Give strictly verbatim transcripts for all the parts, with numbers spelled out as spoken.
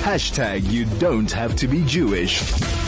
Hashtag you don't have to be Jewish.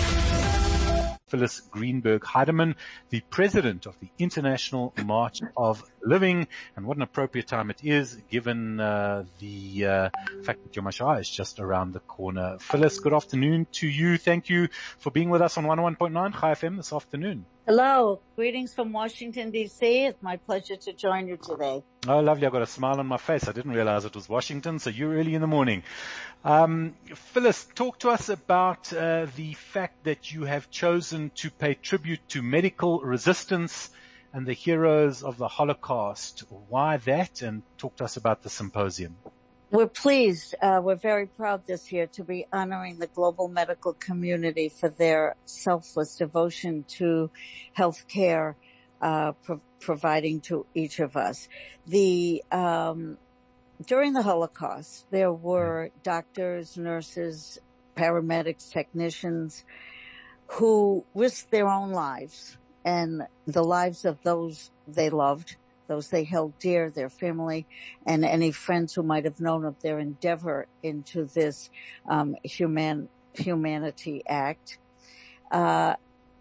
Phyllis Greenberg Heidemann, the president of the International March of Living. And what an appropriate time it is, given uh, the uh, fact that Yom HaShoah is just around the corner. Phyllis, good afternoon to you. Thank you for being with us on one oh one point nine Chai F M this afternoon. Hello. Greetings from Washington, D C. It's my pleasure to join you today. Oh, lovely. I've got a smile on my face. I didn't realize it was Washington, so you're early in the morning. Um, Phyllis, talk to us about uh, the fact that you have chosen to pay tribute to medical resistance and the heroes of the Holocaust. Why that? And talk to us about the symposium. We're pleased, uh, we're very proud this year to be honoring the global medical community for their selfless devotion to health care, uh, pro- providing to each of us. The, um, during the Holocaust, there were doctors, nurses, paramedics, technicians who risked their own lives and the lives of those they loved, those they held dear, their family, and any friends who might have known of their endeavor into this um, human humanity act. Uh,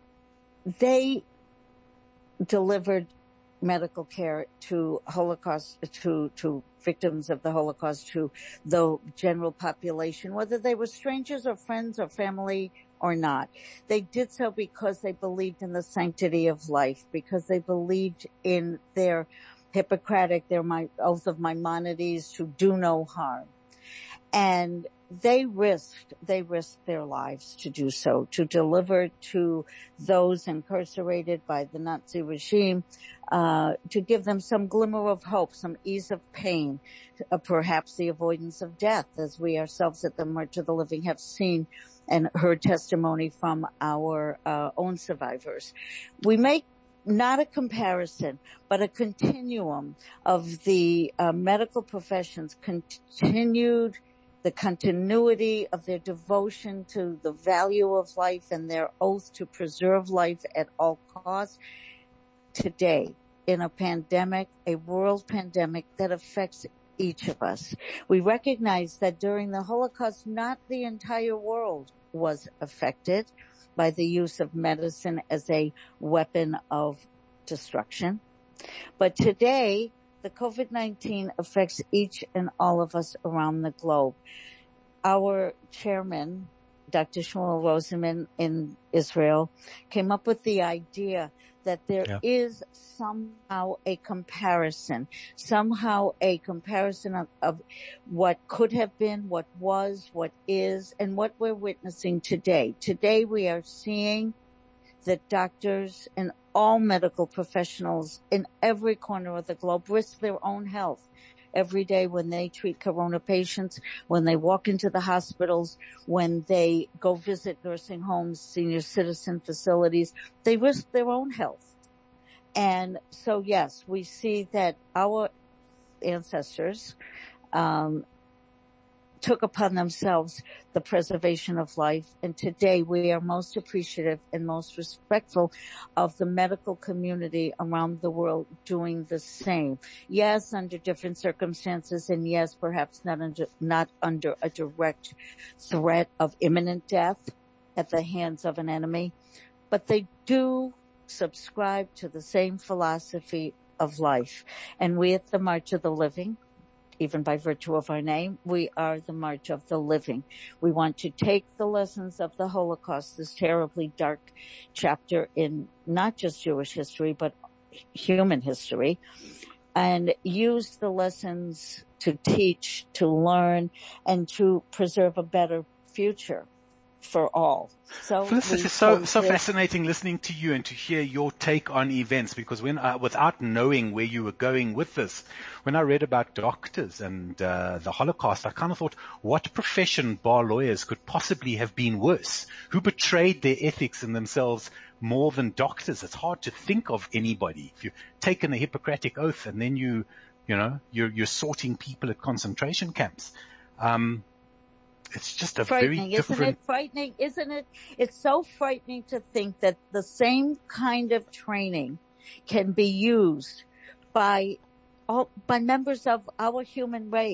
they delivered medical care to Holocaust, to to victims of the Holocaust, to the general population, whether they were strangers or friends or family or not. They did so because they believed in the sanctity of life, because they believed in their Hippocratic, their oath of Maimonides, to do no harm. And they risked, they risked their lives to do so, to deliver to those incarcerated by the Nazi regime, uh, to give them some glimmer of hope, some ease of pain, uh, perhaps the avoidance of death, as we ourselves at the March of the Living have seen and heard testimony from our uh, own survivors. We make not a comparison, but a continuum of the uh, medical professions continued, the continuity of their devotion to the value of life and their oath to preserve life at all costs today in a pandemic, a world pandemic that affects each of us. We recognize that during the Holocaust, not the entire world was affected by the use of medicine as a weapon of destruction. But today, the COVID nineteen affects each and all of us around the globe. Our chairman, Doctor Shmuel Rosenman in Israel, came up with the idea that there yeah. is somehow a comparison, somehow a comparison of, of what could have been, what was, what is, and what we're witnessing today. Today we are seeing that doctors and all medical professionals in every corner of the globe risk their own health every day when they treat corona patients, when they walk into the hospitals, when they go visit nursing homes, senior citizen facilities. They risk their own health. And so, yes, we see that our ancestors um took upon themselves the preservation of life. And today we are most appreciative and most respectful of the medical community around the world doing the same. Yes, under different circumstances, and yes, perhaps not under, not under a direct threat of imminent death at the hands of an enemy, but they do subscribe to the same philosophy of life. And we at the March of the Living, even by virtue of our name, we are the March of the Living. We want to take the lessons of the Holocaust, this terribly dark chapter in not just Jewish history, but human history, and use the lessons to teach, to learn, and to preserve a better future for all. So Phyllis, this is so, so fascinating listening to you and to hear your take on events, because when, uh, without knowing where you were going with this, when I read about doctors and, uh, the Holocaust, I kind of thought, what profession, bar lawyers, could possibly have been worse? Who betrayed their ethics and themselves more than doctors? It's hard to think of anybody. If you've taken a Hippocratic oath and then you, you know, you're, you're sorting people at concentration camps. Um, It's just a very different... Isn't it frightening? Isn't it? It's so frightening to think that the same kind of training can be used by all, by members of our human race,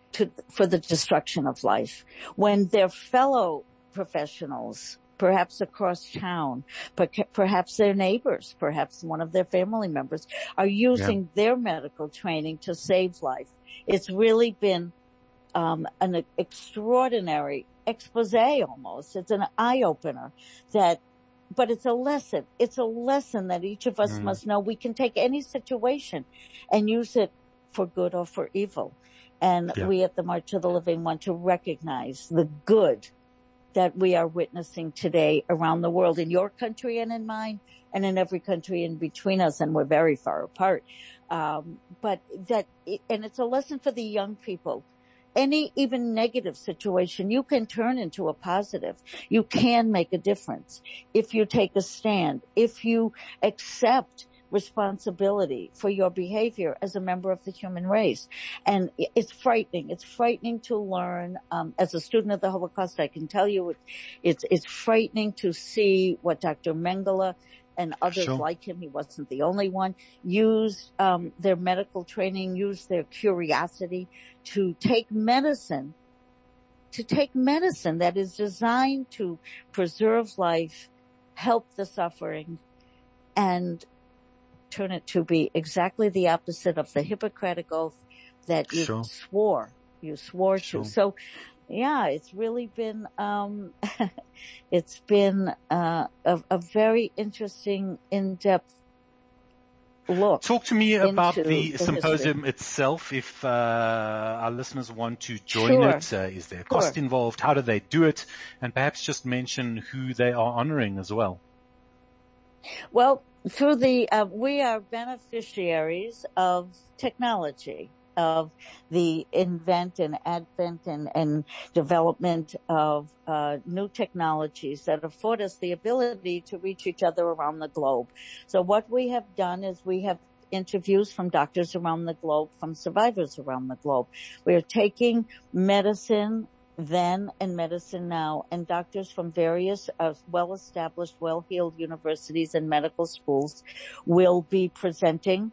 to, for the destruction of life, when their fellow professionals, perhaps across town, perhaps their neighbors, perhaps one of their family members, are using yeah. their medical training to save life. It's really been um, an extraordinary expose almost. It's an eye-opener that, but it's a lesson. It's a lesson that each of us mm. must know. We can take any situation and use it for good or for evil. And yeah. we at the March of the Living want to recognize the good that we are witnessing today around the world, in your country and in mine, and in every country in between us, and we're very far apart. Um, but that, and it's a lesson for the young people. Any even negative situation you can turn into a positive. You can make a difference if you take a stand, if you accept responsibility for your behavior as a member of the human race. And it's frightening. It's frightening to learn. Um, as a student of the Holocaust, I can tell you it, it's, it's frightening to see what Doctor Mengele and others sure. like him, he wasn't the only one, use um, their medical training, use their curiosity to take medicine, to take medicine that is designed to preserve life, help the suffering, and turn it to be exactly the opposite of the Hippocratic Oath that you sure. swore, you swore sure. to. So, yeah, it's really been, um, it's been, uh, a, a very interesting, in-depth look. Talk to me about the, the symposium history. itself. If, uh, our listeners want to join Sure. it, uh, is there a cost sure. involved? How do they do it? And perhaps just mention who they are honoring as well. Well, through the, uh, we are beneficiaries of technology, of the invent and advent and, and development of uh, new technologies that afford us the ability to reach each other around the globe. So what we have done is we have interviews from doctors around the globe, from survivors around the globe. We are taking medicine then and medicine now, and doctors from various uh, well-established, well-heeled universities and medical schools will be presenting,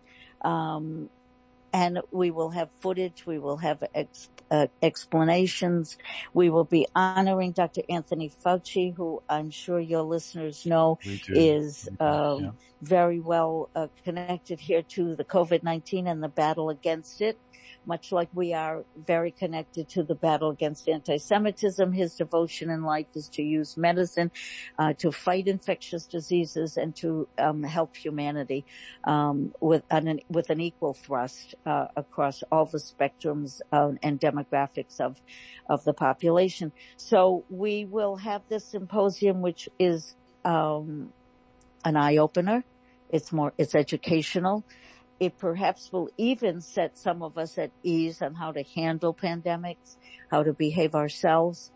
um, and we will have footage, we will have ex, uh, explanations, we will be honoring Doctor Anthony Fauci, who I'm sure your listeners know is um, yeah. very well uh, connected here to the COVID nineteen and the battle against it. Much like we are very connected to the battle against anti-Semitism, his devotion in life is to use medicine uh, to fight infectious diseases and to um, help humanity um, with an with an equal thrust uh, across all the spectrums uh, and demographics of of the population. So we will have this symposium, which is um, an eye opener. It's more, it's educational. It perhaps will even set some of us at ease on how to handle pandemics, how to behave ourselves.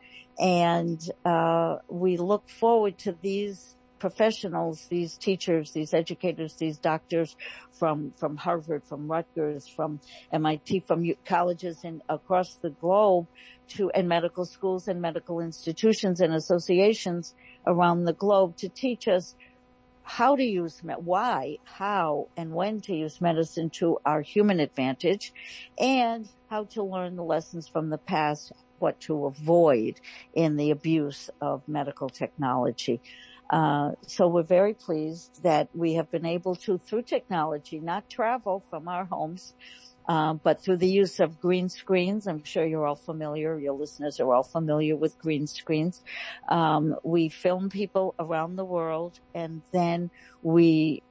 And uh we look forward to these professionals, these teachers, these educators, these doctors from from Harvard, from Rutgers, from M I T, from colleges in across the globe to and medical schools and medical institutions and associations around the globe to teach us how to use, why, how, and when to use medicine to our human advantage, and how to learn the lessons from the past, what to avoid in the abuse of medical technology. Uh, so we're very pleased that we have been able to, through technology, not travel from our homes, Uh, but through the use of green screens. I'm sure you're all familiar, your listeners are all familiar with green screens. Um, we film people around the world, and then we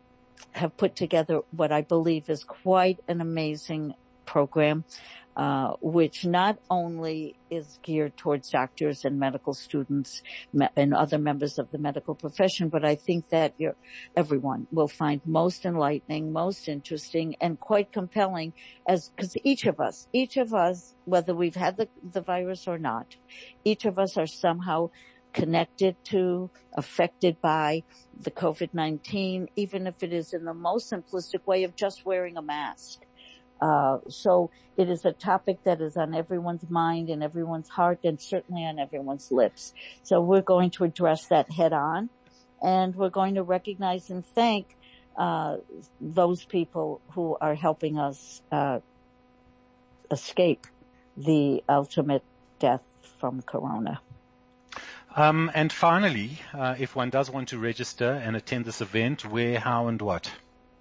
have put together what I believe is quite an amazing program, uh, which not only is geared towards doctors and medical students me- and other members of the medical profession, but I think that you're, everyone will find most enlightening, most interesting, and quite compelling, as because each of us, each of us, whether we've had the, the virus or not, each of us are somehow connected to, affected by the COVID nineteen, even if it is in the most simplistic way of just wearing a mask. Uh, so it is a topic that is on everyone's mind and everyone's heart and certainly on everyone's lips. So we're going to address that head on, and we're going to recognize and thank, uh, those people who are helping us, uh, escape the ultimate death from corona. Um, and finally, uh, if one does want to register and attend this event, where, how, and what?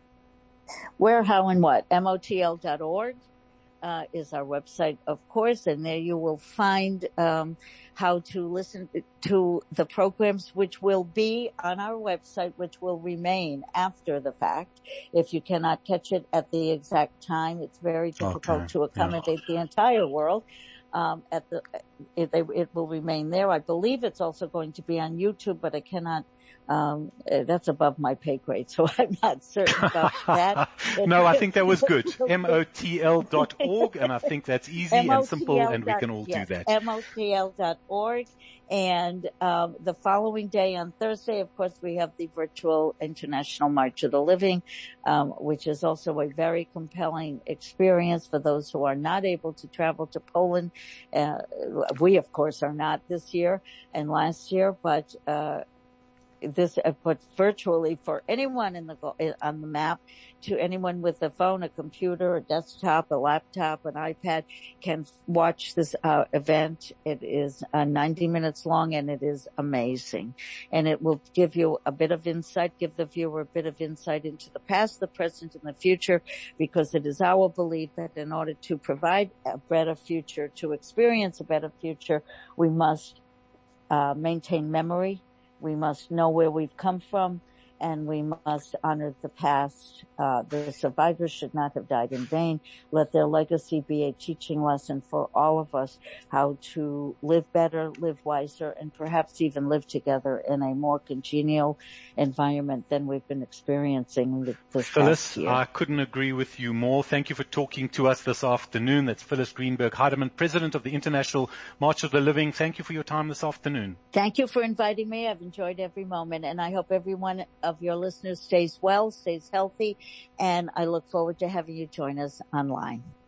Where, how, and what? M O T L dot org uh, is our website, of course, and there you will find um, how to listen to the programs, which will be on our website, which will remain after the fact. If you cannot catch it at the exact time, it's very difficult okay. to accommodate yeah. the entire world. Um, at the, it, it will remain there. I believe it's also going to be on YouTube, but I cannot, um, that's above my pay grade, so I'm not certain about that. No, I think that was good. M O T L dot org, and I think that's easy and simple, and we can all yes, do that. M O T L dot org. And um, the following day on Thursday, of course, we have the virtual International March of the Living, um, which is also a very compelling experience for those who are not able to travel to Poland. Uh, we, of course, are not this year and last year, but uh this, uh, but virtually for anyone in the, on the map, to anyone with a phone, a computer, a desktop, a laptop, an iPad can watch this, uh, event. It is uh, ninety minutes long and it is amazing. And it will give you a bit of insight, give the viewer a bit of insight into the past, the present, and the future, because it is our belief that in order to provide a better future, to experience a better future, we must, uh, maintain memory. We must know where we've come from, and we must honor the past. Uh, the survivors should not have died in vain. Let their legacy be a teaching lesson for all of us how to live better, live wiser, and perhaps even live together in a more congenial environment than we've been experiencing this Phyllis, past year. I couldn't agree with you more. Thank you for talking to us this afternoon. That's Phyllis Greenberg Heidemann, President of the International March of the Living. Thank you for your time this afternoon. Thank you for inviting me. I've enjoyed every moment, and I hope everyone of your listeners stays well, stays healthy, and I look forward to having you join us online.